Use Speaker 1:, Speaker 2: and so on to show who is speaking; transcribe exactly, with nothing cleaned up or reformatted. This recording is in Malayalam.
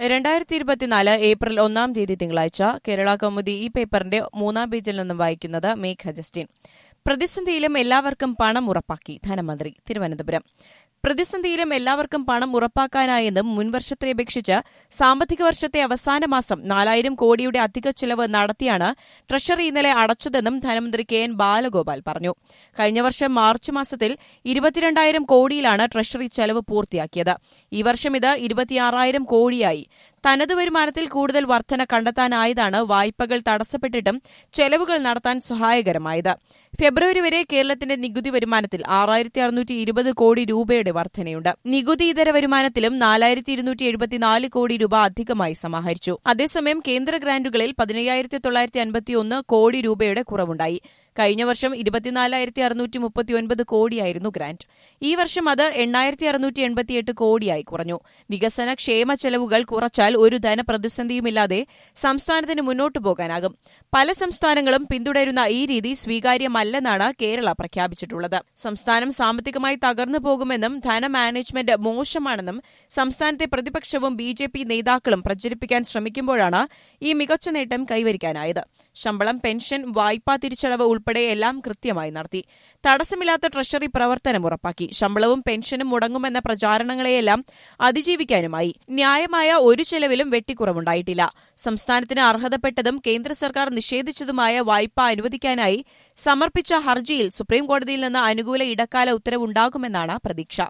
Speaker 1: രണ്ടായിരത്തി ഇരുപത്തിനാല് ഏപ്രിൽ ഒന്നാം തീയതി തിങ്കളാഴ്ച കേരള കൗമുദി ഈ പേപ്പറിന്റെ മൂന്നാം പേജിൽ നിന്നും വായിക്കുന്നത് മേഘ ജസ്റ്റിൻ. പ്രതിസന്ധിയിലും എല്ലാവർക്കും പണം ഉറപ്പാക്കി ധനമന്ത്രി തിരുവനന്തപുരം. പ്രതിസന്ധിയിലും എല്ലാവർക്കും പണം ഉറപ്പാക്കാനായെന്നും മുൻവർഷത്തെ അപേക്ഷിച്ച് സാമ്പത്തിക വർഷത്തെ അവസാന മാസം നാലായിരം കോടിയുടെ അധിക ചെലവ് നടത്തിയാണ് ട്രഷറി ഇന്നലെ അടച്ചതെന്നും ധനമന്ത്രി കെ എൻ ബാലഗോപാൽ പറഞ്ഞു. കഴിഞ്ഞ വർഷം മാർച്ച് മാസത്തിൽ ഇരുപത്തിരണ്ടായിരം കോടിയിലാണ് ട്രഷറി ചെലവ് പൂർത്തിയാക്കിയത്. ഈ വർഷം ഇത് ഇരുപത്തിയാറായിരം കോടിയായി. തനത് വരുമാനത്തിൽ കൂടുതൽ വർധന കണ്ടെത്താനായതാണ് വായ്പകൾ തടസ്സപ്പെട്ടിട്ടും ചെലവുകൾ നടത്താൻ സഹായകരമായത്. ഫെബ്രുവരി വരെ കേരളത്തിന്റെ നികുതി വരുമാനത്തിൽ ആറായിരത്തി അറുന്നൂറ്റി ഇരുപത് കോടി രൂപയുടെ വർധനയുണ്ട്. നികുതി ഇതര വരുമാനത്തിലും നാലായിരത്തി ഇരുന്നൂറ്റി എഴുപത്തിനാല് കോടി രൂപ അധികമായി സമാഹരിച്ചു. അതേസമയം കേന്ദ്ര ഗ്രാന്റുകളിൽ പതിനയ്യായിരത്തി തൊള്ളായിരത്തി അൻപത്തിയൊന്ന് കോടി രൂപയുടെ കുറവുണ്ടായി. കഴിഞ്ഞ വർഷം ഇരുപത്തിനാലായിരത്തി അറുന്നൂറ്റി മുപ്പത്തിയൊൻപത് കോടിയായിരുന്നു ഗ്രാന്റ്. ഈ വർഷം അത് എണ്ണായിരത്തി അറുന്നൂറ്റി എൺപത്തിയെട്ട് കോടിയായി കുറഞ്ഞു. വികസന ക്ഷേമ ചെലവുകൾ കുറച്ചാൽ ഒരു ധനപ്രതിസന്ധിയുമില്ലാതെ സംസ്ഥാനത്തിന് മുന്നോട്ടു പോകാനാകും. പല സംസ്ഥാനങ്ങളും പിന്തുടരുന്ന ഈ രീതി സ്വീകാര്യമല്ലെന്നാണ് കേരള പ്രഖ്യാപിച്ചിട്ടുള്ളത്. സംസ്ഥാനം സാമ്പത്തികമായി തകർന്നു പോകുമെന്നും ധന മാനേജ്മെന്റ് മോശമാണെന്നും സംസ്ഥാനത്തെ പ്രതിപക്ഷവും ബി ജെ പി നേതാക്കളും പ്രചരിപ്പിക്കാൻ ശ്രമിക്കുമ്പോഴാണ് ഈ മികച്ച നേട്ടം കൈവരിക്കാനായത്. ശമ്പളം, പെൻഷൻ, വായ്പാ തിരിച്ചടവ് ഉൾപ്പെടെ എല്ലാം കൃത്യമായി നടത്തി. തടസ്സമില്ലാത്ത ട്രഷറി പ്രവർത്തനം ഉറപ്പാക്കി. ശമ്പളവും പെൻഷനും മുടങ്ങുമെന്ന പ്രചാരണങ്ങളെയെല്ലാം അതിജീവിക്കാനുമായി. ന്യായമായ ഒരു ചെലവിലും വെട്ടിക്കുറവുണ്ടായിട്ടില്ല. സംസ്ഥാനത്തിന് അർഹതപ്പെട്ടതും കേന്ദ്ര സർക്കാർ നിഷേധിച്ചതുമായ വായ്പ അനുവദിക്കാനായി സമർപ്പിച്ച ഹർജിയിൽ സുപ്രീംകോടതിയിൽ നിന്ന് അനുകൂല ഇടക്കാല ഉത്തരവുണ്ടാകുമെന്നാണ് പ്രതീക്ഷ.